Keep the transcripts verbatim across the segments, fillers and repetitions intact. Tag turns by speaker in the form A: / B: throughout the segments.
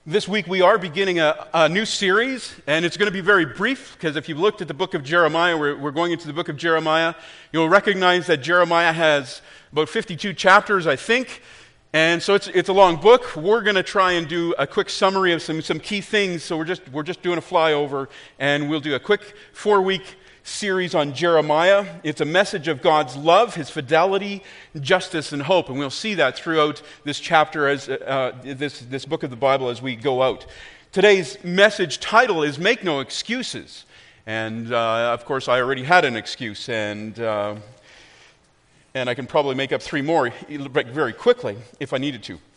A: This week we are beginning a, a new series, and it's going to be very brief, because if you've looked at the book of Jeremiah, we're, we're going into the book of Jeremiah, you'll recognize that Jeremiah has about fifty-two chapters, I think, and so it's it's a long book. We're going to try and do a quick summary of some, some key things, so we're just we're just doing a flyover, and we'll do a quick four-week series on Jeremiah. It's a message of God's love, His fidelity, justice, and hope, and we'll see that throughout this chapter, as uh, this this book of the Bible, as we go out. Today's message title is "Make No Excuses," and uh, of course, I already had an excuse, and uh, and I can probably make up three more very quickly if I needed to.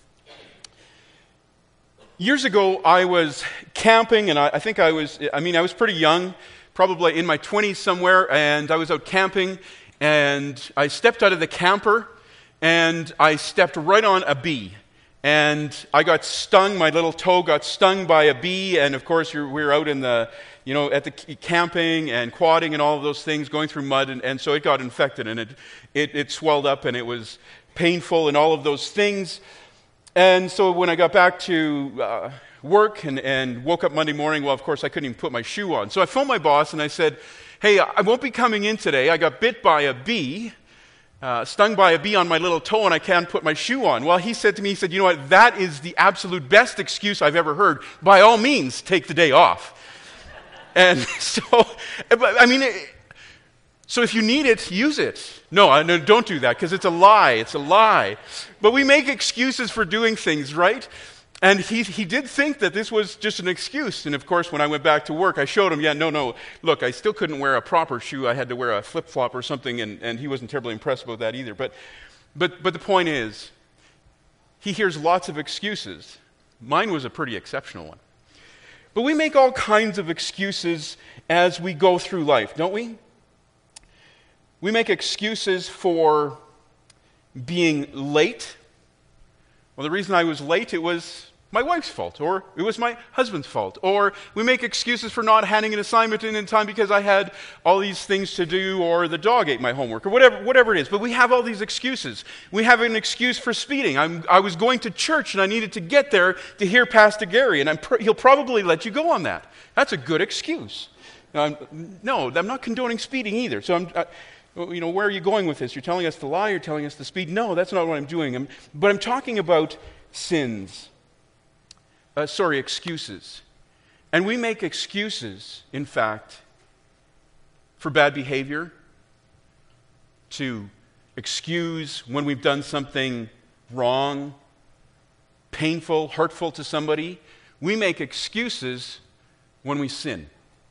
A: Years ago, I was camping, and I, I think I was I mean I was pretty young. Probably in my twenties somewhere, and I was out camping, and I stepped out of the camper, and I stepped right on a bee, and I got stung. My little toe got stung by a bee, and of course you're, we were out in the, you know, at the camping and quadding and all of those things, going through mud, and, and so it got infected, and it, it it swelled up, and it was painful, and all of those things. And so when I got back to uh, work and, and woke up Monday morning, well, of course, I couldn't even put my shoe on. So I phoned my boss and I said, hey, I won't be coming in today. I got bit by a bee, uh, stung by a bee on my little toe, and I can't put my shoe on. Well, he said to me, he said, you know what, that is the absolute best excuse I've ever heard. By all means, take the day off. And so, I mean, it, so if you need it, use it. No, I, no don't do that, because it's a lie. It's a lie. But we make excuses for doing things, right? And he he did think that this was just an excuse. And of course, when I went back to work, I showed him, yeah, no, no, look, I still couldn't wear a proper shoe. I had to wear a flip-flop or something, and, and he wasn't terribly impressed about that either. But, but, but the point is, he hears lots of excuses. Mine was a pretty exceptional one. But we make all kinds of excuses as we go through life, don't we? We make excuses for being late. Well, the reason I was late, it was my wife's fault, or it was my husband's fault. Or we make excuses for not handing an assignment in in time because I had all these things to do, or the dog ate my homework, or whatever whatever it is. But we have all these excuses. We have an excuse for speeding. I'm, I was going to church, and I needed to get there to hear Pastor Gary, and I'm pr- he'll probably let you go on that. That's a good excuse. Um, no, I'm not condoning speeding either. So I'm... I, You know, where are you going with this? You're telling us to lie, you're telling us to speed. No, that's not what I'm doing. I'm, but I'm talking about sins. Uh, sorry, excuses. And we make excuses, in fact, for bad behavior, to excuse when we've done something wrong, painful, hurtful to somebody. We make excuses when we sin.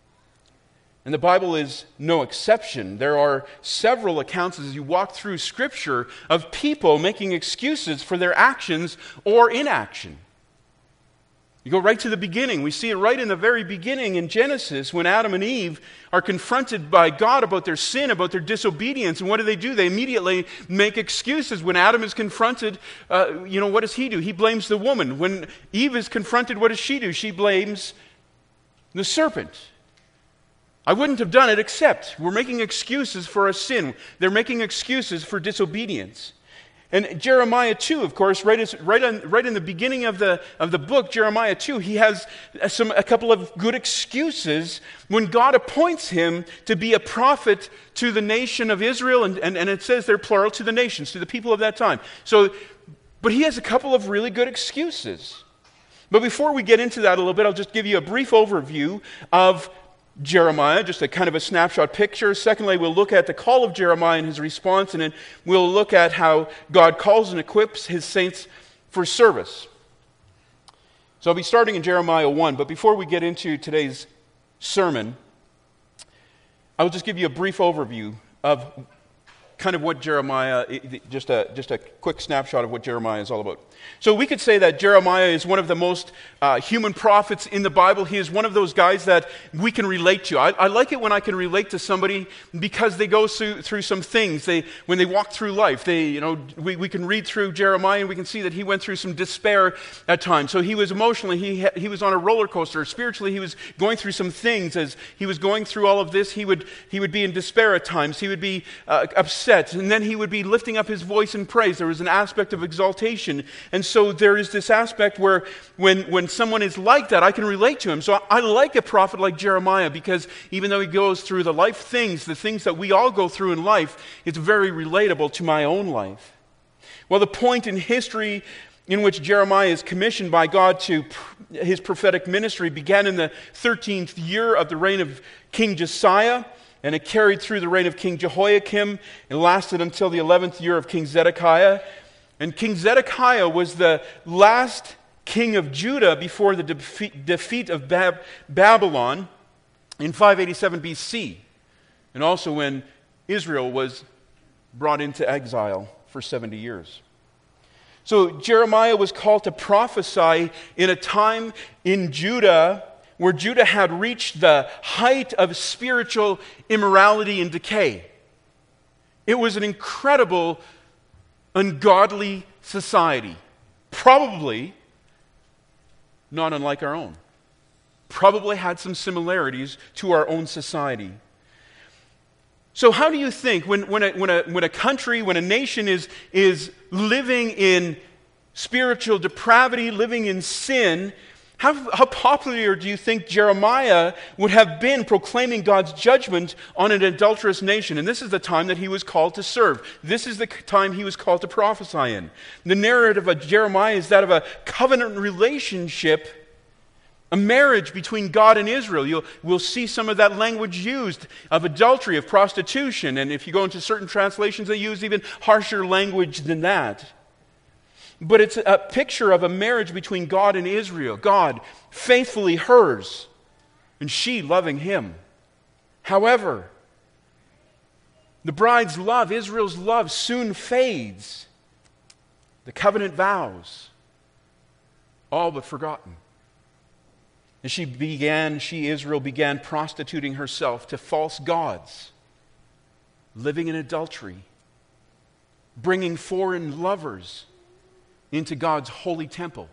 A: And the Bible is no exception. There are several accounts as you walk through Scripture of people making excuses for their actions or inaction. You go right to the beginning. We see it right in the very beginning in Genesis when Adam and Eve are confronted by God about their sin, about their disobedience. And what do they do? They immediately make excuses. When Adam is confronted, uh, you know, what does he do? He blames the woman. When Eve is confronted, what does she do? She blames the serpent. I wouldn't have done it, except we're making excuses for a sin. They're making excuses for disobedience. And Jeremiah two, of course, right, is, right, on, right in the beginning of the, of the book, Jeremiah two, he has some, a couple of good excuses when God appoints him to be a prophet to the nation of Israel, and, and, and it says they're plural, to the nations, to the people of that time. So, but he has a couple of really good excuses. But before we get into that a little bit, I'll just give you a brief overview of Jeremiah, just a kind of a snapshot picture. Secondly, we'll look at the call of Jeremiah and his response, and then we'll look at how God calls and equips his saints for service. So I'll be starting in Jeremiah one, but before we get into today's sermon, I'll just give you a brief overview of kind of what Jeremiah, just a, just a quick snapshot of what Jeremiah is all about. So we could say that Jeremiah is one of the most uh, human prophets in the Bible. He is one of those guys that we can relate to. I, I like it when I can relate to somebody because they go through, through some things. They when they walk through life, they you know we, we can read through Jeremiah and we can see that he went through some despair at times. So he was emotionally, he he was on a roller coaster. Spiritually, he was going through some things. As he was going through all of this, he would he would be in despair at times. He would be uh, upset upset, and then he would be lifting up his voice in praise. There was an aspect of exaltation. And so there is this aspect where when, when someone is like that, I can relate to him. So I, I like a prophet like Jeremiah, because even though he goes through the life things, the things that we all go through in life, it's very relatable to my own life. Well, the point in history in which Jeremiah is commissioned by God to pr- his prophetic ministry began in the thirteenth year of the reign of King Josiah, and it carried through the reign of King Jehoiakim. It lasted until the eleventh year of King Zedekiah. And King Zedekiah was the last king of Judah before the defeat, defeat of Bab- Babylon in five eighty-seven B C, and also when Israel was brought into exile for seventy years. So Jeremiah was called to prophesy in a time in Judah where Judah had reached the height of spiritual immorality and decay. It was an incredible, ungodly society, probably not unlike our own. Probably had some similarities to our own society. So how do you think when, when, a, when, a, when a country, when a nation is, is living in spiritual depravity, living in sin, how, how popular do you think Jeremiah would have been proclaiming God's judgment on an adulterous nation? And this is the time that he was called to serve. This is the time he was called to prophesy in. The narrative of Jeremiah is that of a covenant relationship, a marriage between God and Israel. You'll, we'll see some of that language used of adultery, of prostitution. And if you go into certain translations, they use even harsher language than that. But it's a picture of a marriage between God and Israel. God faithfully hers, and she loving him. However, the bride's love, Israel's love, soon fades. The covenant vows, all but forgotten. And she began, she, Israel, began prostituting herself to false gods, living in adultery, bringing foreign lovers into God's holy temple.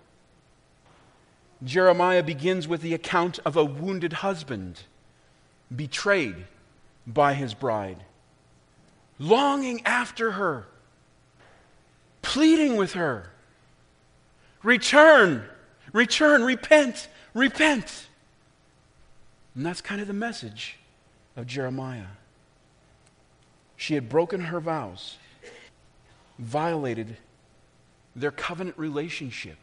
A: Jeremiah begins with the account of a wounded husband, betrayed by his bride, longing after her, pleading with her, return, return, repent, repent. And that's kind of the message of Jeremiah. She had broken her vows, violated their covenant relationship.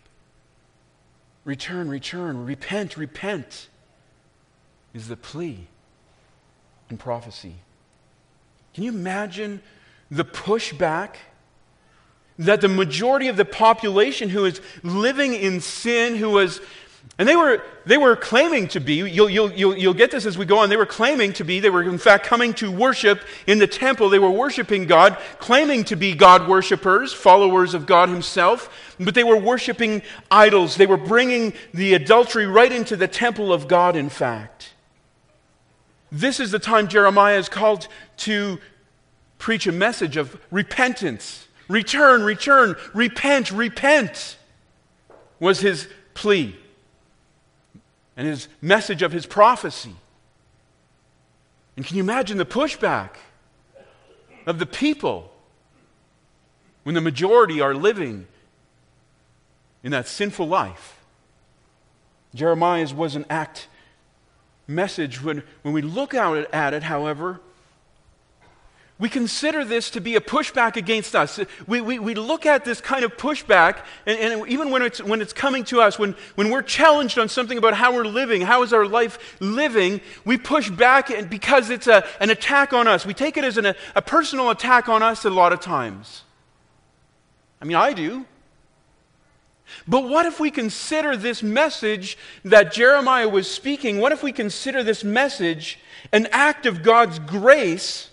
A: Return, return, repent, repent is the plea in prophecy. Can you imagine the pushback that the majority of the population who is living in sin, who was And they were they were claiming to be, you'll, you'll, you'll, you'll get this as we go on, they were claiming to be, they were in fact coming to worship in the temple. They were worshiping God, claiming to be God worshipers, followers of God himself, but they were worshiping idols. They were bringing the adultery right into the temple of God, in fact. This is the time Jeremiah is called to preach a message of repentance. Return, return, repent, repent was his plea and his message of his prophecy. And can you imagine the pushback of the people when the majority are living in that sinful life? Jeremiah's was an act message. When, when we look out at it, however, we consider this to be a pushback against us. We, we, we look at this kind of pushback, and, and even when it's, when it's coming to us, when, when we're challenged on something about how we're living, how is our life living, we push back because it's a, an attack on us. We take it as an, a personal attack on us a lot of times. I mean, I do. But what if we consider this message that Jeremiah was speaking, what if we consider this message an act of God's grace?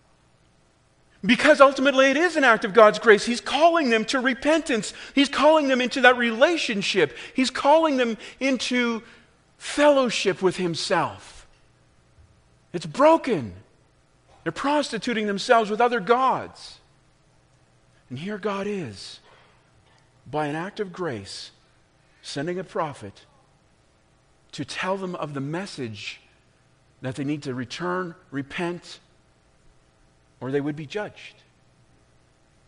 A: Because ultimately it is an act of God's grace. He's calling them to repentance. He's calling them into that relationship. He's calling them into fellowship with himself. It's broken. They're prostituting themselves with other gods. And here God is, by an act of grace, sending a prophet to tell them of the message that they need to return, repent, or they would be judged.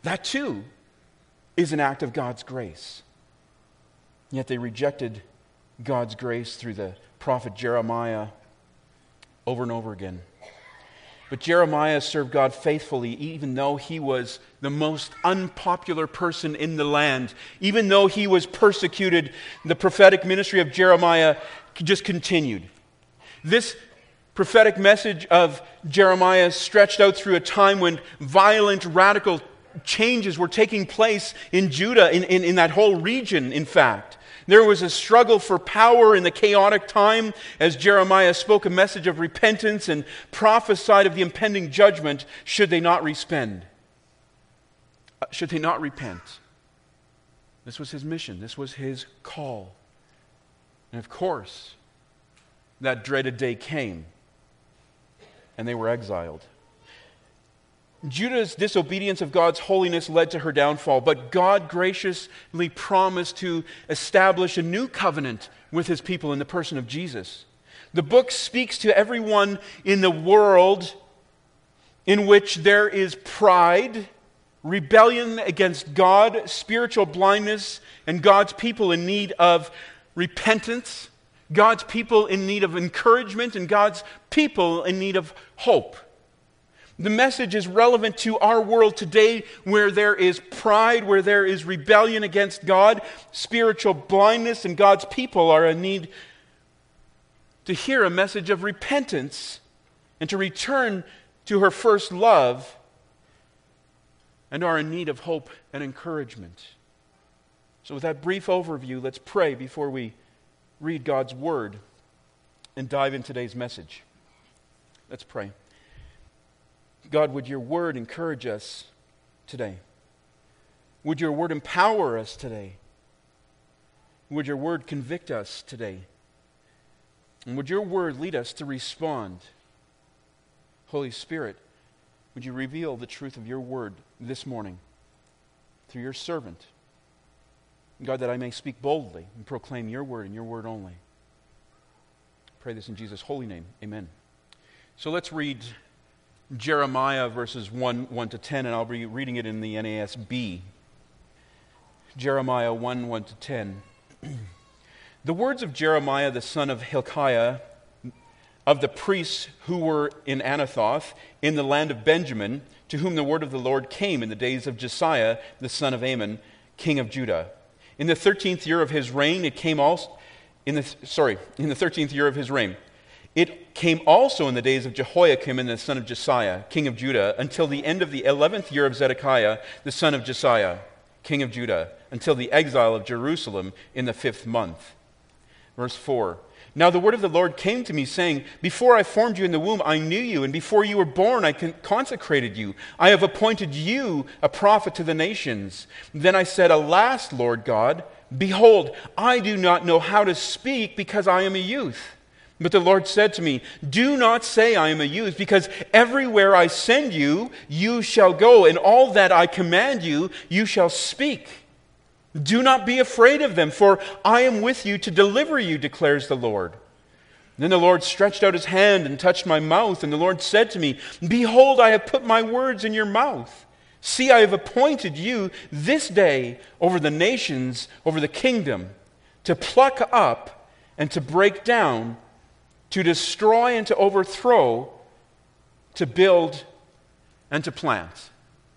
A: That too is an act of God's grace. Yet they rejected God's grace through the prophet Jeremiah over and over again. But Jeremiah served God faithfully, even though he was the most unpopular person in the land. Even though he was persecuted, the prophetic ministry of Jeremiah just continued. This prophetic message of Jeremiah stretched out through a time when violent, radical changes were taking place in Judah, in, in, in that whole region, in fact. There was a struggle for power in the chaotic time as Jeremiah spoke a message of repentance and prophesied of the impending judgment should they not respond. Should they not repent. This was his mission. This was his call. And of course, that dreaded day came, and they were exiled. Judah's disobedience of God's holiness led to her downfall, but God graciously promised to establish a new covenant with his people in the person of Jesus. The book speaks to everyone in the world in which there is pride, rebellion against God, spiritual blindness, and God's people in need of repentance, God's people in need of encouragement, and God's people in need of hope. The message is relevant to our world today where there is pride, where there is rebellion against God, spiritual blindness, and God's people are in need to hear a message of repentance and to return to her first love, and are in need of hope and encouragement. So with that brief overview, let's pray before we read God's Word and dive into today's message. Let's pray. God, would your Word encourage us today? Would your Word empower us today? Would your Word convict us today? And would your Word lead us to respond? Holy Spirit, would you reveal the truth of your Word this morning through your servant? God, that I may speak boldly and proclaim your Word and your Word only. I pray this in Jesus' holy name. Amen. So let's read Jeremiah verses one, one to ten, and I'll be reading it in the N A S B. Jeremiah one, one to ten. The words of Jeremiah the son of Hilkiah, of the priests who were in Anathoth, in the land of Benjamin, to whom the word of the Lord came in the days of Josiah the son of Amon, king of Judah. In the thirteenth year of his reign, it came also in the sorry, in the thirteenth year of his reign. It came also in the days of Jehoiakim and the son of Josiah, king of Judah, until the end of the eleventh year of Zedekiah, the son of Josiah, king of Judah, until the exile of Jerusalem in the fifth month. Verse four. Now the word of the Lord came to me, saying, Before I formed you in the womb, I knew you, and before you were born, I consecrated you. I have appointed you a prophet to the nations. Then I said, Alas, Lord God, behold, I do not know how to speak, because I am a youth. But the Lord said to me, Do not say I am a youth, because everywhere I send you, you shall go, and all that I command you, you shall speak. Do not be afraid of them, for I am with you to deliver you, declares the Lord. Then the Lord stretched out his hand and touched my mouth, and the Lord said to me, Behold, I have put my words in your mouth. See, I have appointed you this day over the nations, over the kingdom, to pluck up and to break down, to destroy and to overthrow, to build and to plant.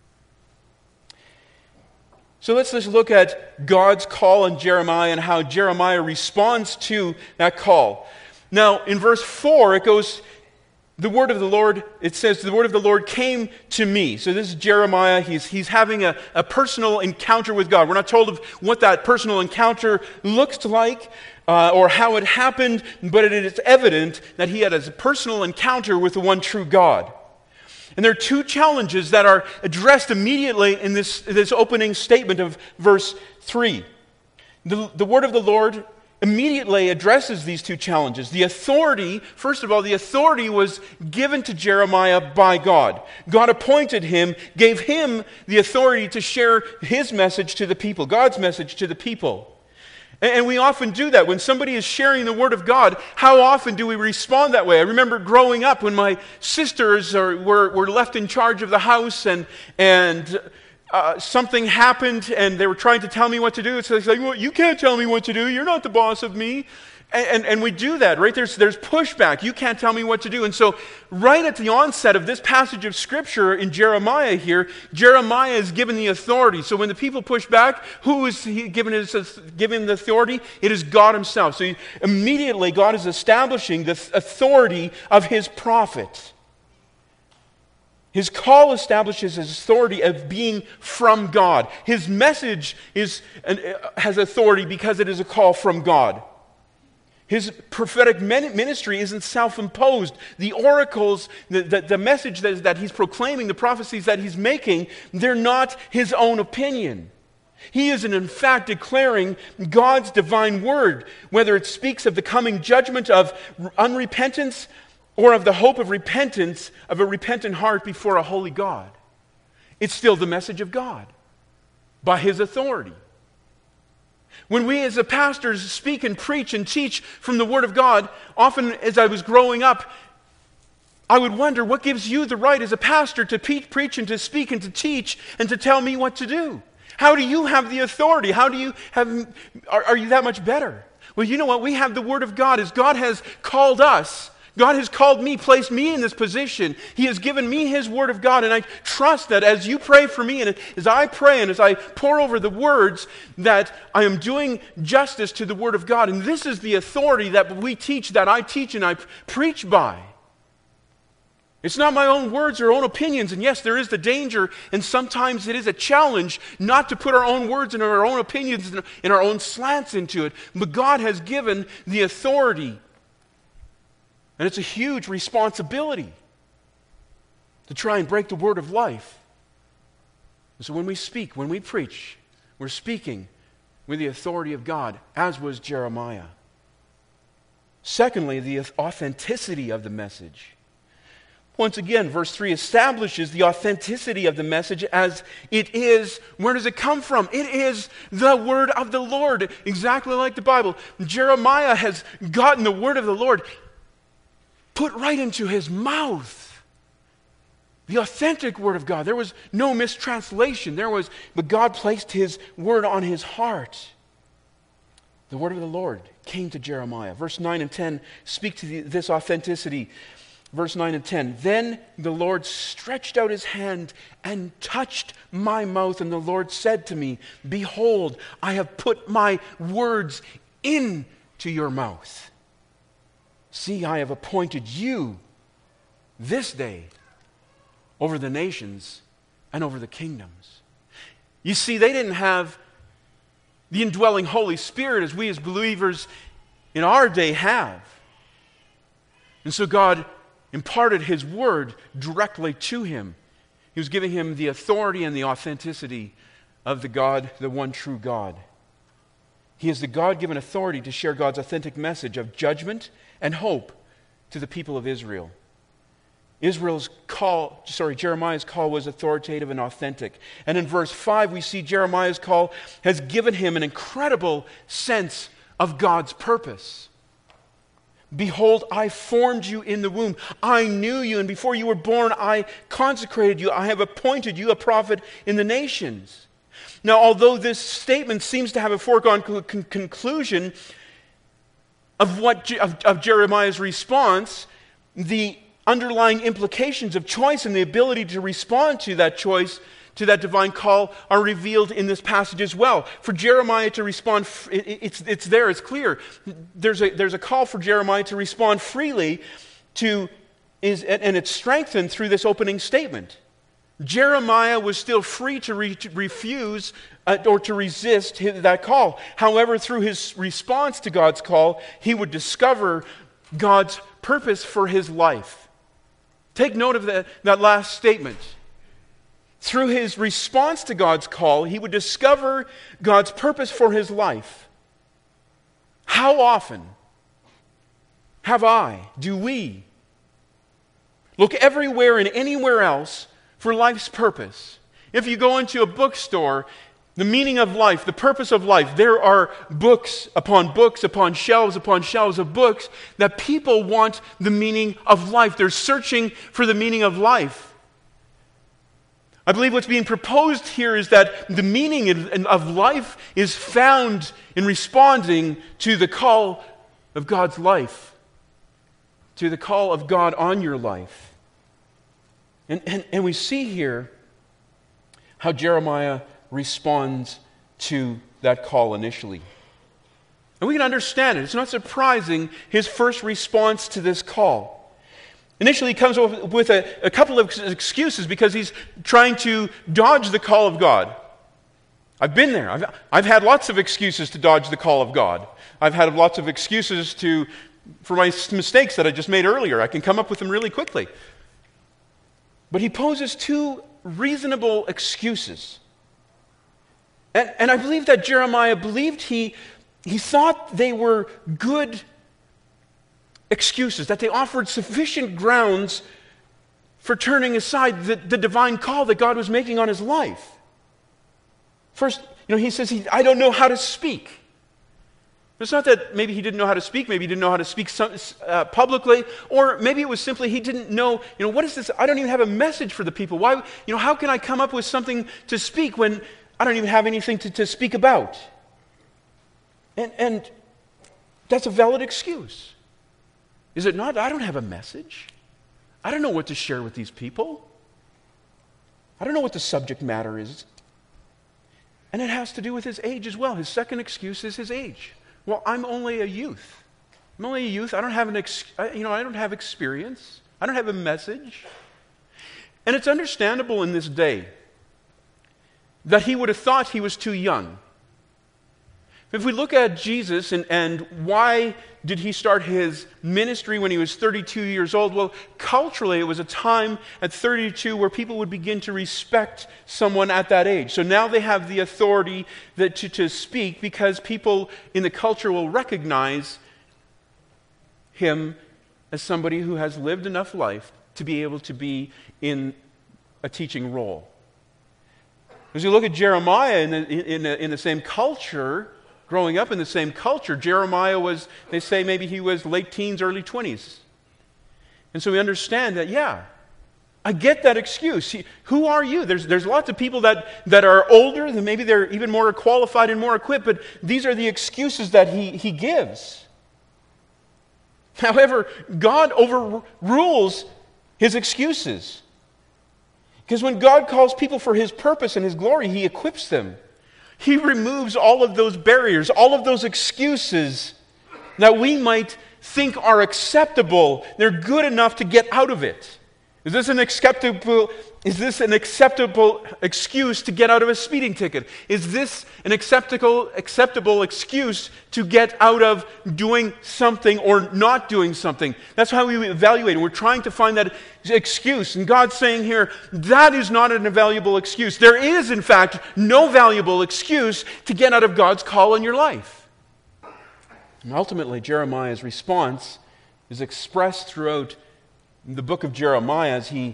A: So let's just look at God's call on Jeremiah and how Jeremiah responds to that call. Now, in verse four, it goes, the word of the Lord, it says, the word of the Lord came to me. So this is Jeremiah. He's, he's having a, a personal encounter with God. We're not told of what that personal encounter looks like, Uh, or how it happened, but it is evident that he had a personal encounter with the one true God. And there are two challenges that are addressed immediately in this, this opening statement of verse three. The, the word of the Lord immediately addresses these two challenges. The authority, first of all, the authority was given to Jeremiah by God. God appointed him, gave him the authority to share his message to the people, God's message to the people. And we often do that. When somebody is sharing the Word of God, how often do we respond that way? I remember growing up when my sisters are, were, were left in charge of the house, and, and uh, something happened and they were trying to tell me what to do. So it's like, well, you can't tell me what to do. You're not the boss of me. And, and, and we do that, right? There's, there's pushback. You can't tell me what to do. And so right at the onset of this passage of Scripture in Jeremiah here, Jeremiah is given the authority. So when the people push back, who is he given, his, given the authority? It is God himself. So he, immediately God is establishing the authority of his prophet. His call establishes his authority of being from God. His message is, has authority because it is a call from God. His prophetic ministry isn't self-imposed. The oracles, the, the, the message that, that he's proclaiming, the prophecies that he's making, they're not his own opinion. He is in fact declaring God's divine word, whether it speaks of the coming judgment of unrepentance or of the hope of repentance, of a repentant heart before a holy God. It's still the message of God by his authority. When we as a pastors speak and preach and teach from the Word of God, often as I was growing up, I would wonder, what gives you the right as a pastor to pe- preach and to speak and to teach and to tell me what to do? How do you have the authority? How do you have, are, are you that much better? Well, you know what? We have the Word of God. As God has called us, God has called me, placed me in this position. He has given me His Word of God, and I trust that as you pray for me, and as I pray, and as I pour over the words, that I am doing justice to the Word of God. And this is the authority that we teach, that I teach and I preach by. It's not my own words or own opinions, and yes, there is the danger, and sometimes it is a challenge not to put our own words and our own opinions and our own slants into it. But God has given the authority. And it's a huge responsibility to try and break the word of life. And so when we speak, when we preach, we're speaking with the authority of God, as was Jeremiah. Secondly, the authenticity of the message. Once again, verse three establishes the authenticity of the message as it is. Where does it come from? It is the word of the Lord, exactly like the Bible. Jeremiah has gotten the word of the Lord put right into his mouth. The authentic word of God. There was no mistranslation. There was, but God placed his word on his heart. The word of the Lord came to Jeremiah. Verse nine and ten speak to the, this authenticity. Verse nine and ten. Then the Lord stretched out his hand and touched my mouth, and the Lord said to me, behold, I have put my words into your mouth. See, I have appointed you this day over the nations and over the kingdoms. You see, they didn't have the indwelling Holy Spirit as we as believers in our day have. And so God imparted his word directly to him. He was giving him the authority and the authenticity of the God, the one true God. He has the God-given authority to share God's authentic message of judgment and hope to the people of Israel. Israel's call, sorry, Jeremiah's call was authoritative and authentic. And in verse five, we see Jeremiah's call has given him an incredible sense of God's purpose. Behold, I formed you in the womb. I knew you, and before you were born, I consecrated you. I have appointed you a prophet in the nations. Now, although this statement seems to have a foregone con- conclusion of what of, of Jeremiah's response, the underlying implications of choice and the ability to respond to that choice, to that divine call, are revealed in this passage as well. For Jeremiah to respond, it, it's, it's there, it's clear. There's a, there's a call for Jeremiah to respond freely to, is, and it's strengthened through this opening statement. Jeremiah was still free to, re- to refuse uh, or to resist his, that call. However, through his response to God's call, he would discover God's purpose for his life. Take note of that, that last statement. Through his response to God's call, he would discover God's purpose for his life. How often have I, do we, look everywhere and anywhere else for life's purpose? If you go into a bookstore, the meaning of life, the purpose of life, there are books upon books upon shelves upon shelves of books that people want the meaning of life. They're searching for the meaning of life. I believe what's being proposed here is that the meaning of life is found in responding to the call of God's life, to the call of God on your life. And, and, and we see here how Jeremiah responds to that call initially. And we can understand it. It's not surprising his first response to this call. Initially, he comes up with a, a couple of excuses because he's trying to dodge the call of God. I've been there. I've, I've had lots of excuses to dodge the call of God. I've had lots of excuses to for my mistakes that I just made earlier. I can come up with them really quickly. But he poses two reasonable excuses. And, and I believe that Jeremiah believed he, he thought they were good excuses, that they offered sufficient grounds for turning aside the, the divine call that God was making on his life. First, you know, he says, he, I don't know how to speak. It's not that maybe he didn't know how to speak, maybe he didn't know how to speak some, uh, publicly, or maybe it was simply he didn't know, you know, what is this? I don't even have a message for the people. Why, you know, how can I come up with something to speak when I don't even have anything to, to speak about? And, and that's a valid excuse. Is it not? I don't have a message. I don't know what to share with these people. I don't know what the subject matter is. And it has to do with his age as well. His second excuse is his age. Well, I'm only a youth. I'm only a youth. I don't have an ex- you know, I don't have experience. I don't have a message. And it's understandable in this day that he would have thought he was too young. If we look at Jesus and, and why did he start his ministry when he was thirty-two years old? Well, culturally, it was a time at thirty-two where people would begin to respect someone at that age. So now they have the authority that, to, to speak because people in the culture will recognize him as somebody who has lived enough life to be able to be in a teaching role. As you look at Jeremiah in the, in the, in the same culture, growing up in the same culture, Jeremiah was, they say maybe he was late teens, early twenties. And so we understand that, yeah, I get that excuse. See, who are you? There's, there's lots of people that, that are older, that maybe they're even more qualified and more equipped, but these are the excuses that he, he gives. However, God overrules his excuses. Because when God calls people for his purpose and his glory, he equips them. He removes all of those barriers, all of those excuses that we might think are acceptable. They're good enough to get out of it. Is this an acceptable, is this an acceptable excuse to get out of a speeding ticket? Is this an acceptable, acceptable excuse to get out of doing something or not doing something? That's how we evaluate it. We're trying to find that excuse. And God's saying here, that is not an valuable excuse. There is, in fact, no valuable excuse to get out of God's call in your life. And ultimately, Jeremiah's response is expressed throughout the book of Jeremiah as he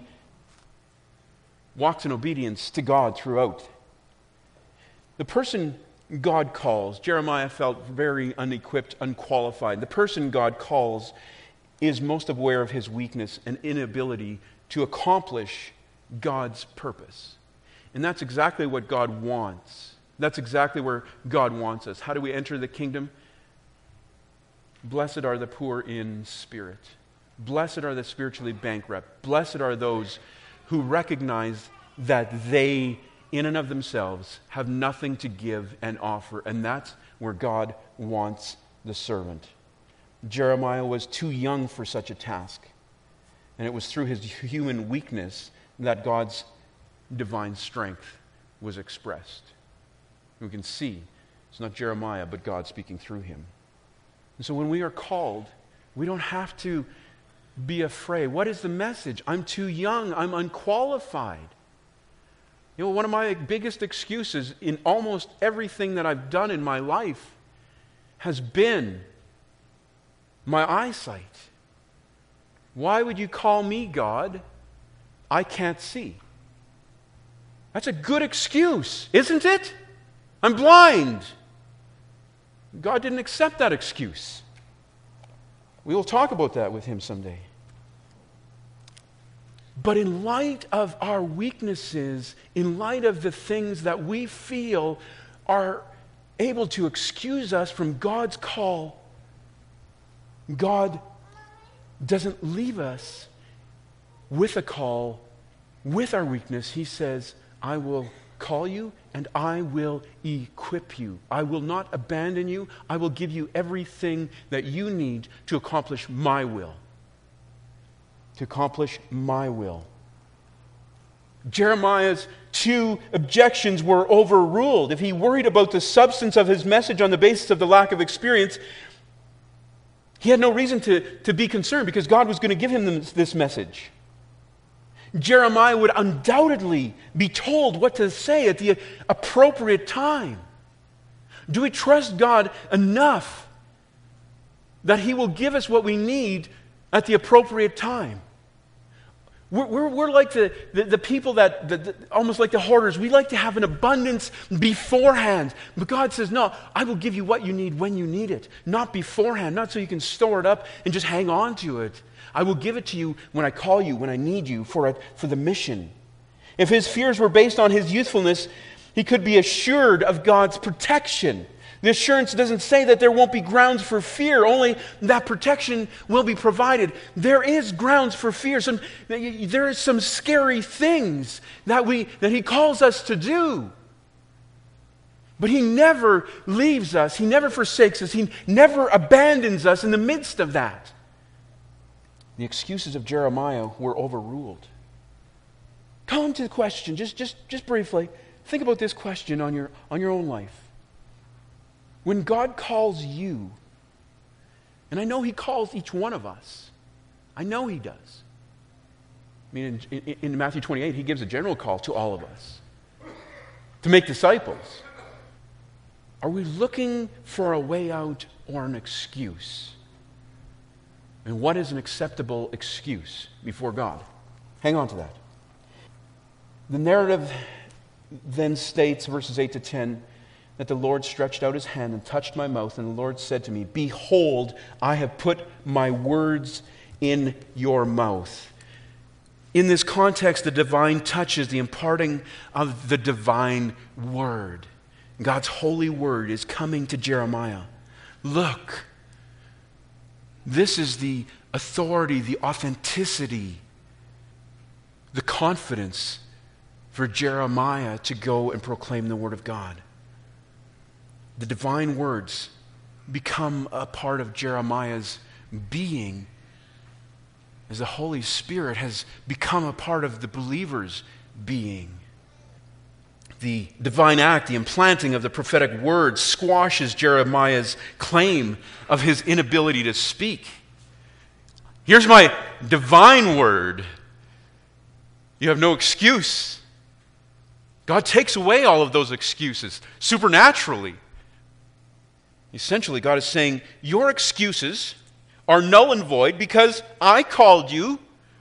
A: walks in obedience to God throughout. The person God calls, Jeremiah felt very unequipped, unqualified. The person God calls is most aware of his weakness and inability to accomplish God's purpose. And that's exactly what God wants. That's exactly where God wants us. How do we enter the kingdom? Blessed are the poor in spirit. Blessed are the spiritually bankrupt. Blessed are those who recognize that they, in and of themselves, have nothing to give and offer. And that's where God wants the servant. Jeremiah was too young for such a task. And it was through his human weakness that God's divine strength was expressed. We can see it's not Jeremiah, but God speaking through him. And so when we are called, we don't have to be afraid. What is the message? I'm too young. I'm unqualified. You know, one of my biggest excuses in almost everything that I've done in my life has been my eyesight. Why would you call me God? I can't see. That's a good excuse, isn't it? I'm blind. God didn't accept that excuse. We will talk about that with him someday. But in light of our weaknesses, in light of the things that we feel are able to excuse us from God's call, God doesn't leave us with a call, with our weakness. He says, I will call you and I will equip you. I will not abandon you. I will give you everything that you need to accomplish my will. To accomplish my will. Jeremiah's two objections were overruled. If he worried about the substance of his message on the basis of the lack of experience, he had no reason to, to be concerned because God was going to give him this, this message. Jeremiah would undoubtedly be told what to say at the appropriate time. Do we trust God enough that He will give us what we need at the appropriate time? We're, we're, we're like the, the, the people that, the, the, almost like the hoarders. We like to have an abundance beforehand. But God says, no, I will give you what you need when you need it. Not beforehand, not so you can store it up and just hang on to it. I will give it to you when I call you, when I need you for, a, for the mission. If his fears were based on his youthfulness, he could be assured of God's protection. The assurance doesn't say that there won't be grounds for fear, only that protection will be provided. There is grounds for fear. Some, there is some scary things that, we, that he calls us to do. But he never leaves us. He never forsakes us. He never abandons us in the midst of that. The excuses of Jeremiah were overruled. Come to the question, just, just, just briefly. Think about this question on your, on your own life. When God calls you, and I know He calls each one of us. I know He does. I mean, in, in, in Matthew twenty-eight, He gives a general call to all of us to make disciples. Are we looking for a way out or an excuse? And what is an acceptable excuse before God? Hang on to that. The narrative then states, verses eight to ten, that the Lord stretched out His hand and touched my mouth, and the Lord said to me, behold, I have put my words in your mouth. In this context, the divine touch is the imparting of the divine word. God's holy word is coming to Jeremiah. Look, this is the authority, the authenticity, the confidence for Jeremiah to go and proclaim the word of God. The divine words become a part of Jeremiah's being as the Holy Spirit has become a part of the believer's being. The divine act, the implanting of the prophetic word, squashes Jeremiah's claim of his inability to speak. Here's my divine word. You have no excuse. God takes away all of those excuses supernaturally. Essentially, God is saying, your excuses are null and void because I called you.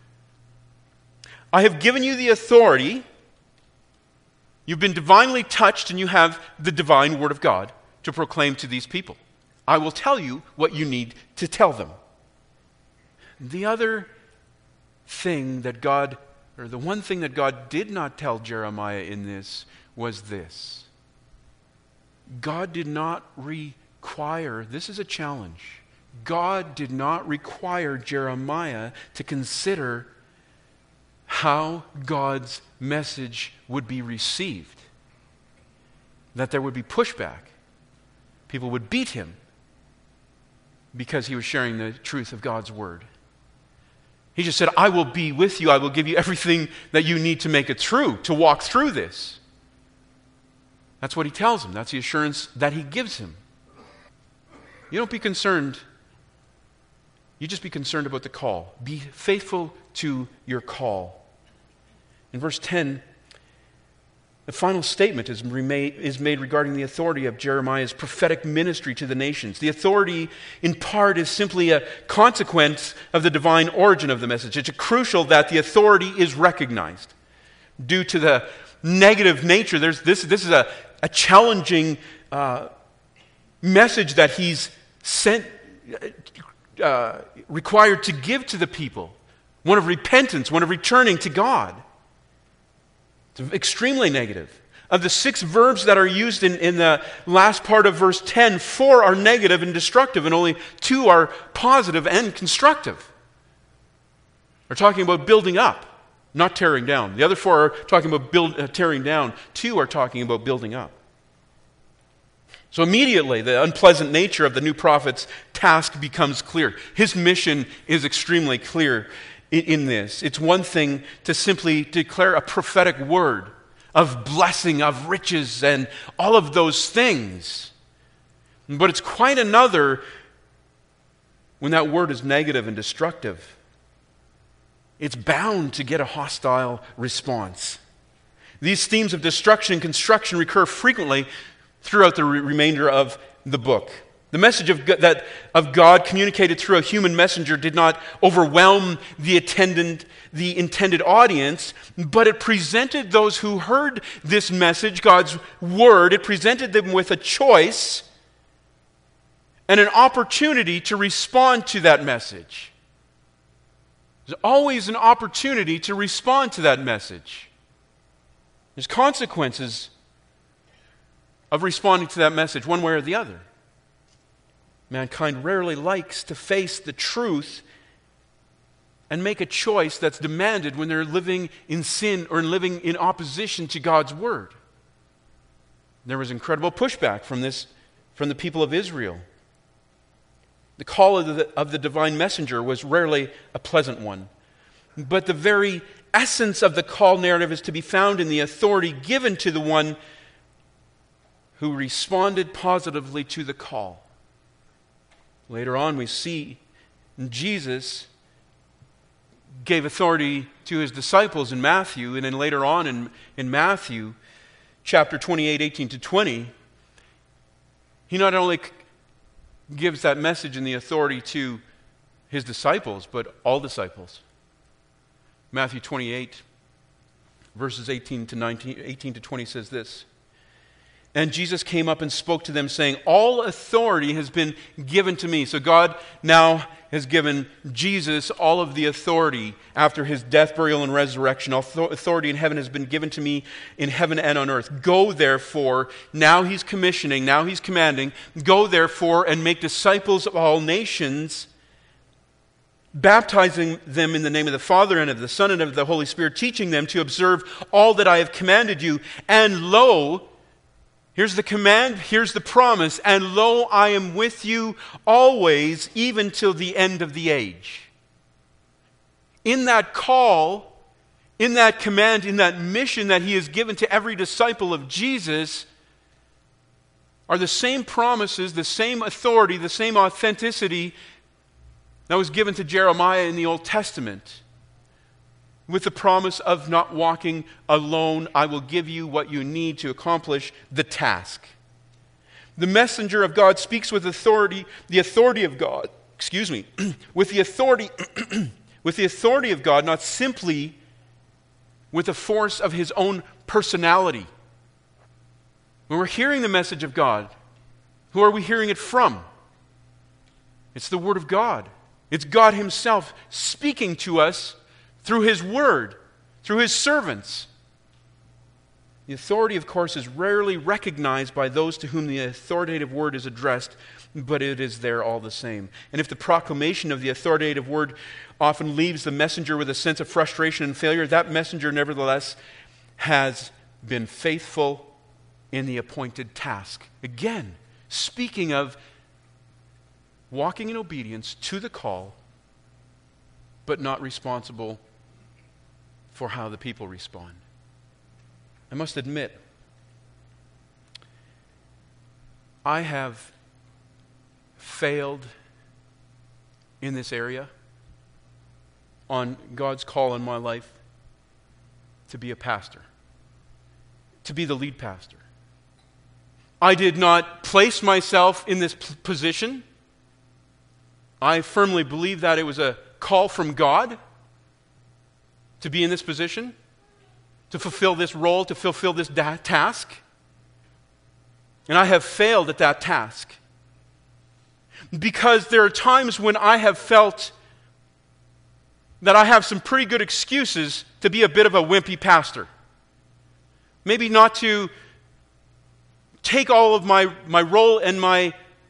A: I have given you the authority. You've been divinely touched and you have the divine word of God to proclaim to these people. I will tell you what you need to tell them. The other thing that God, or the one thing that God did not tell Jeremiah in this was this. God did not require, this is a challenge, God did not require Jeremiah to consider how God's message would be received. That there would be pushback. People would beat him because he was sharing the truth of God's word. He just said, I will be with you. I will give you everything that you need to make it through, to walk through this. That's what he tells him. That's the assurance that he gives him. You don't be concerned. You just be concerned about the call. Be faithful to your call. In verse ten, the final statement is made, is made regarding the authority of Jeremiah's prophetic ministry to the nations. The authority, in part, is simply a consequence of the divine origin of the message. It's crucial that the authority is recognized. Due to the negative nature, there's this, this is a, a challenging uh, message that he's sent, uh, required to give to the people. one of repentance, one of returning to God. It's extremely negative. Of the six verbs that are used in, in the last part of verse ten, four are negative and destructive, and only two are positive and constructive. They're talking about building up, not tearing down. The other four are talking about build, uh, tearing down. Two are talking about building up. So immediately, the unpleasant nature of the new prophet's task becomes clear. His mission is extremely clear in, in this. It's one thing to simply declare a prophetic word of blessing, of riches, and all of those things. But it's quite another when that word is negative and destructive. It's bound to get a hostile response. These themes of destruction and construction recur frequently throughout the re- remainder of the book. The message of God, that, of God communicated through a human messenger did not overwhelm the attendant, the intended audience, but it presented those who heard this message, God's word, it presented them with a choice and an opportunity to respond to that message. There's always an opportunity to respond to that message. There's consequences of responding to that message one way or the other. Mankind rarely likes to face the truth and make a choice that's demanded when they're living in sin or living in opposition to God's word. There was incredible pushback from this, from the people of Israel. The call of the, of the divine messenger was rarely a pleasant one. But the very essence of the call narrative is to be found in the authority given to the one who responded positively to the call. Later on, we see Jesus gave authority to his disciples in Matthew, and then later on in, in Matthew, chapter twenty-eight, eighteen to twenty, he not only gives that message and the authority to his disciples, but all disciples. Matthew twenty-eight, verses eighteen to nineteen, eighteen to twenty says this. And Jesus came up and spoke to them, saying, all authority has been given to me. So God now has given Jesus all of the authority after his death, burial, and resurrection. All authority in heaven has been given to me in heaven and on earth. Go therefore, now he's commissioning, now he's commanding, go therefore and make disciples of all nations, baptizing them in the name of the Father and of the Son and of the Holy Spirit, teaching them to observe all that I have commanded you. And lo, here's the command, here's the promise, and lo, I am with you always, even till the end of the age. In that call, in that command, in that mission that he has given to every disciple of Jesus, are the same promises, the same authority, the same authenticity that was given to Jeremiah in the Old Testament, with the promise of not walking alone. I will give you what you need to accomplish the task. The messenger of God speaks with authority, the authority of God, excuse me, with the authority, with the authority of God, not simply with the force of his own personality. When we're hearing the message of God, who are we hearing it from? It's the Word of God. It's God himself speaking to us through his word, through his servants. The authority, of course, is rarely recognized by those to whom the authoritative word is addressed, but it is there all the same. And if the proclamation of the authoritative word often leaves the messenger with a sense of frustration and failure, that messenger nevertheless has been faithful in the appointed task. Again, speaking of walking in obedience to the call, but not responsible for how the people respond. I must admit, I have failed in this area on God's call in my life to be a pastor, to be the lead pastor. I did not place myself in this p- position. I firmly believe that it was a call from God to be in this position, to fulfill this role, to fulfill this da- task. And I have failed at that task. Because there are times when I have felt that I have some pretty good excuses to be a bit of a wimpy pastor. Maybe not to take all of my, my role and my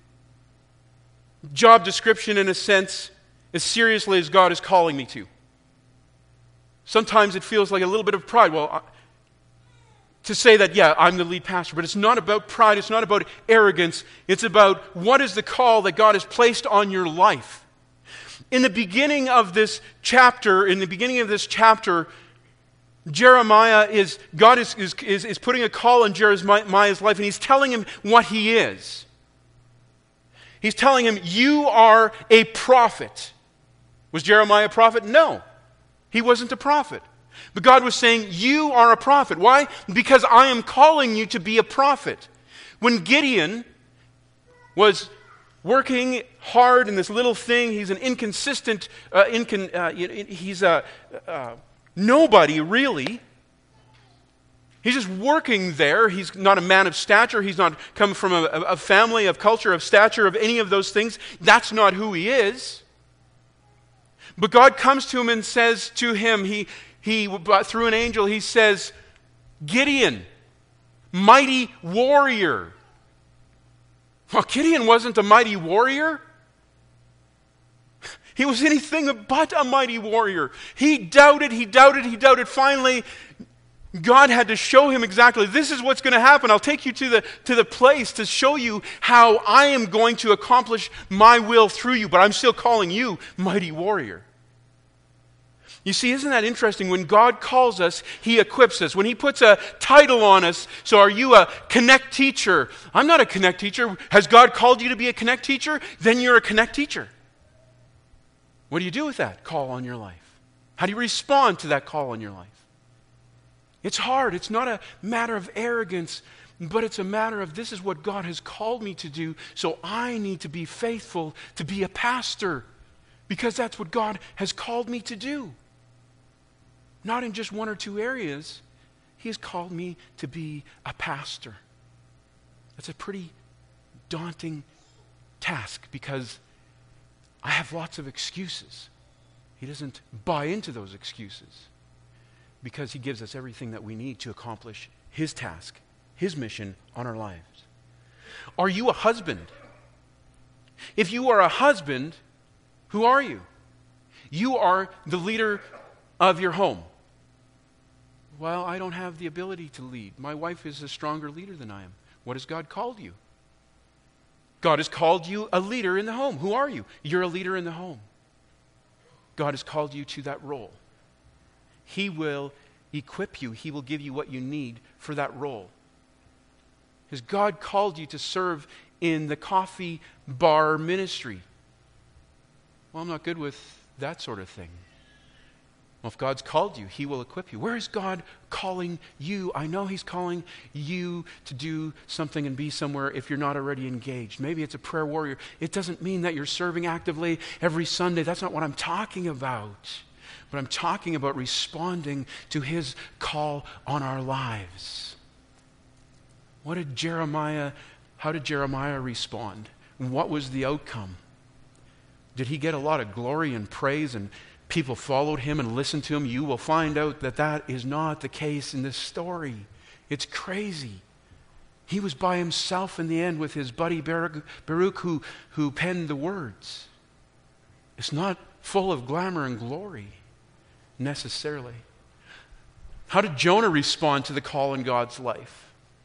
A: job description, in a sense, as seriously as God is calling me to. Sometimes it feels like a little bit of pride. Well, I, to say that, yeah, I'm the lead pastor. But it's not about pride. It's not about arrogance. It's about what is the call that God has placed on your life. In the beginning of this chapter, in the beginning of this chapter, Jeremiah is, God is, is, is, is putting a call on Jeremiah's life, and he's telling him what he is. He's telling him, you are a prophet. Was Jeremiah a prophet? No. He wasn't a prophet. But God was saying, you are a prophet. Why? Because I am calling you to be a prophet. When Gideon was working hard in this little thing, he's an inconsistent, uh, incon, uh, he's a uh, nobody really. He's just working there. He's not a man of stature. He's not come from a, a family of culture, of stature, of any of those things. That's not who he is. But God comes to him and says to him, he, he through an angel, he says, Gideon, mighty warrior. Well, Gideon wasn't a mighty warrior. He was anything but a mighty warrior. He doubted, he doubted, he doubted. Finally, God had to show him exactly, this is what's going to happen. I'll take you to the, to the place to show you how I am going to accomplish my will through you, but I'm still calling you mighty warrior. You see, isn't that interesting? When God calls us, He equips us. When He puts a title on us, so are you a Connect teacher? I'm not a Connect teacher. Has God called you to be a Connect teacher? Then you're a Connect teacher. What do you do with that call on your life? How do you respond to that call on your life? It's hard. It's not a matter of arrogance, but it's a matter of this is what God has called me to do, so I need to be faithful to be a pastor because that's what God has called me to do. Not in just one or two areas. He has called me to be a pastor. That's a pretty daunting task because I have lots of excuses. He doesn't buy into those excuses because He gives us everything that we need to accomplish His task, His mission on our lives. Are you a husband? If you are a husband, who are you? You are the leader of your home. Well, I don't have the ability to lead. My wife is a stronger leader than I am. What has God called you? God has called you a leader in the home. Who are you? You're a leader in the home. God has called you to that role. He will equip you. He will give you what you need for that role. Has God called you to serve in the coffee bar ministry? Well, I'm not good with that sort of thing. Well, if God's called you, He will equip you. Where is God calling you? I know He's calling you to do something and be somewhere if you're not already engaged. Maybe it's a prayer warrior. It doesn't mean that you're serving actively every Sunday. That's not what I'm talking about. But I'm talking about responding to His call on our lives. What did Jeremiah, how did Jeremiah respond? And what was the outcome? Did he get a lot of glory and praise and people followed him and listened to him? You will find out that that is not the case in this story. It's crazy. He was by himself in the end with his buddy Baruch, Baruch who, who penned the words. It's not full of glamour and glory, necessarily. How did Jonah respond to the call in God's life?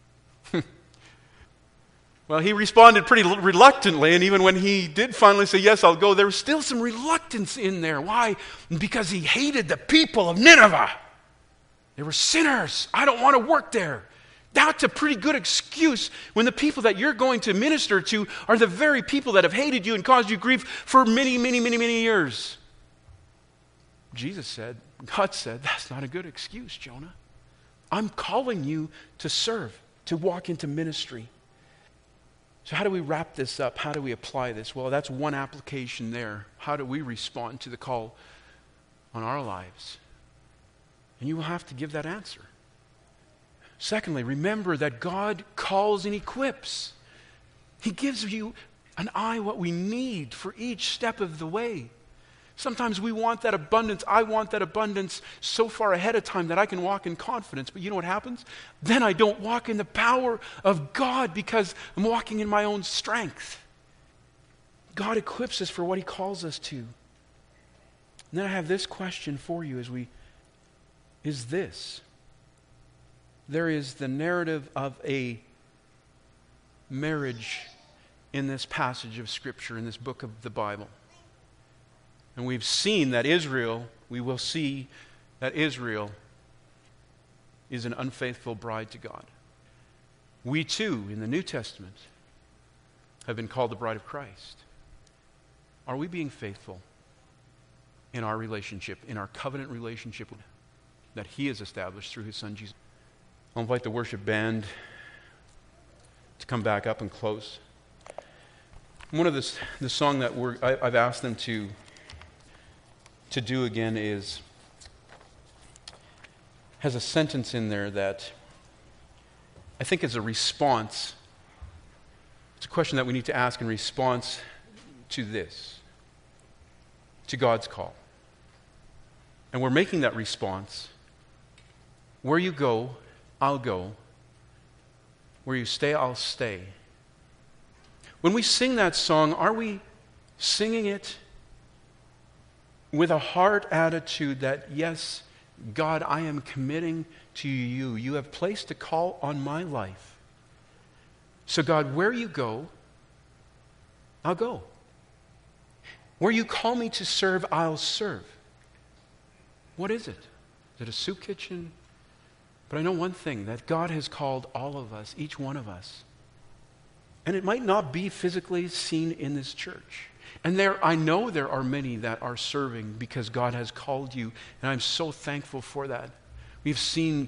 A: Well, he responded pretty reluctantly, and even when he did finally say, yes, I'll go, there was still some reluctance in there. Why? Because he hated the people of Nineveh. They were sinners. I don't want to work there. That's a pretty good excuse when the people that you're going to minister to are the very people that have hated you and caused you grief for many, many, many, many years. Jesus said, God said, that's not a good excuse, Jonah. I'm calling you to serve, to walk into ministry. So how do we wrap this up? How do we apply this? Well, that's one application there. How do we respond to the call on our lives? And you will have to give that answer. Secondly, remember that God calls and equips. He gives you and I what we need for each step of the way. Sometimes we want that abundance. I want that abundance so far ahead of time that I can walk in confidence. But you know what happens? Then I don't walk in the power of God because I'm walking in my own strength. God equips us for what he calls us to. And then I have this question for you as we, is this. There is the narrative of a marriage in this passage of Scripture, in this book of the Bible. And we've seen that Israel, we will see that Israel is an unfaithful bride to God. We too, in the New Testament, have been called the bride of Christ. Are we being faithful in our relationship, in our covenant relationship that he has established through his Son Jesus? I'll invite the worship band to come back up and close. One of the, the song that we're, I, I've asked them to to do again is, has a sentence in there that I think is a response. It's a question that we need to ask in response to this, to God's call. And we're making that response. Where you go, I'll go. Where you stay, I'll stay. When we sing that song, are we singing it with a heart attitude that, yes, God, I am committing to you. You have placed a call on my life. So God, where you go, I'll go. Where you call me to serve, I'll serve. What is it? Is it a soup kitchen? But I know one thing, that God has called all of us, each one of us. And it might not be physically seen in this church. And there, I know there are many that are serving because God has called you, and I'm so thankful for that. We've seen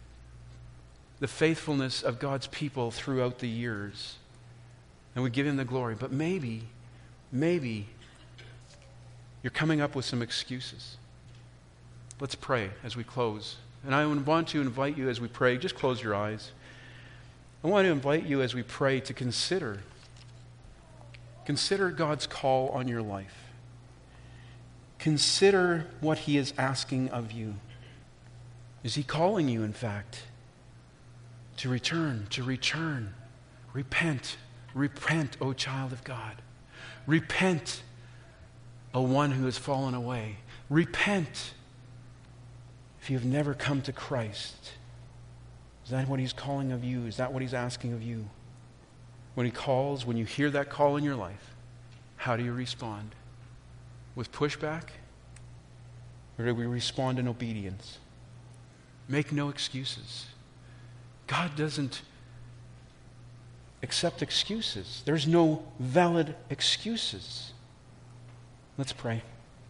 A: the faithfulness of God's people throughout the years, and we give him the glory. But maybe, maybe you're coming up with some excuses. Let's pray as we close. And I want to invite you as we pray, just close your eyes. I want to invite you as we pray to consider Consider God's call on your life. Consider what he is asking of you. Is he calling you, in fact, to return, to return? Repent. Repent, O child of God. Repent, O one who has fallen away. Repent if you have never come to Christ. Is that what he's calling of you? Is that what he's asking of you? When he calls, when you hear that call in your life, how do you respond? With pushback? Or do we respond in obedience? Make no excuses. God doesn't accept excuses. There's no valid excuses. Let's pray.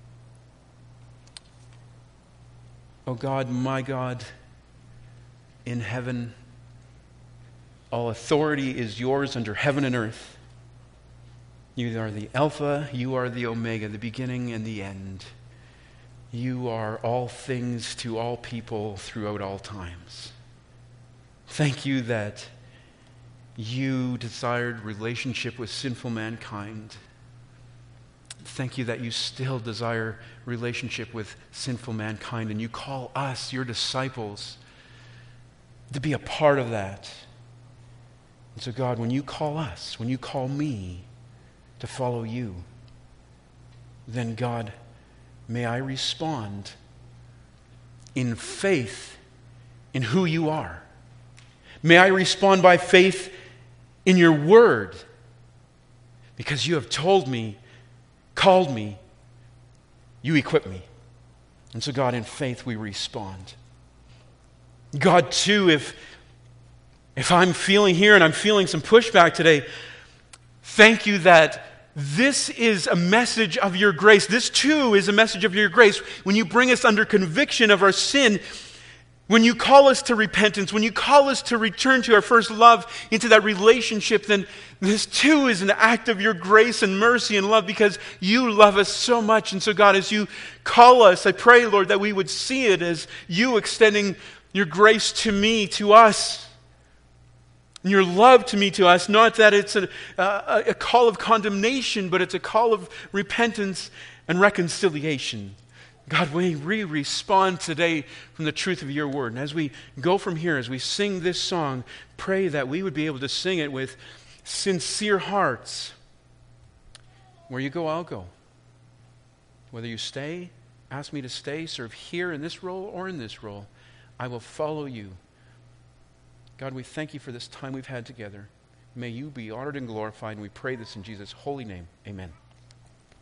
A: Oh God, my God, in heaven, all authority is yours under heaven and earth. You are the Alpha, you are the Omega, the beginning and the end. You are all things to all people throughout all times. Thank you that you desired relationship with sinful mankind. Thank you that you still desire relationship with sinful mankind, and you call us, your disciples, to be a part of that. And so God, when you call us, when you call me to follow you, then God, may I respond in faith in who you are. May I respond by faith in your word, because you have told me, called me, you equip me. And so God, in faith we respond. God, too, if If I'm feeling here and I'm feeling some pushback today, thank you that this is a message of your grace. This too is a message of your grace. When you bring us under conviction of our sin, when you call us to repentance, when you call us to return to our first love, into that relationship, then this too is an act of your grace and mercy and love, because you love us so much. And so God, as you call us, I pray, Lord, that we would see it as you extending your grace to me, to us. And your love to me, to us, not that it's a, a, a call of condemnation, but it's a call of repentance and reconciliation. God, may we respond today from the truth of your word. And as we go from here, as we sing this song, pray that we would be able to sing it with sincere hearts. Where you go, I'll go. Whether you stay, ask me to stay, serve here in this role or in this role, I will follow you. God, we thank you for this time we've had together. May you be honored and glorified, and we pray this in Jesus' holy name. Amen.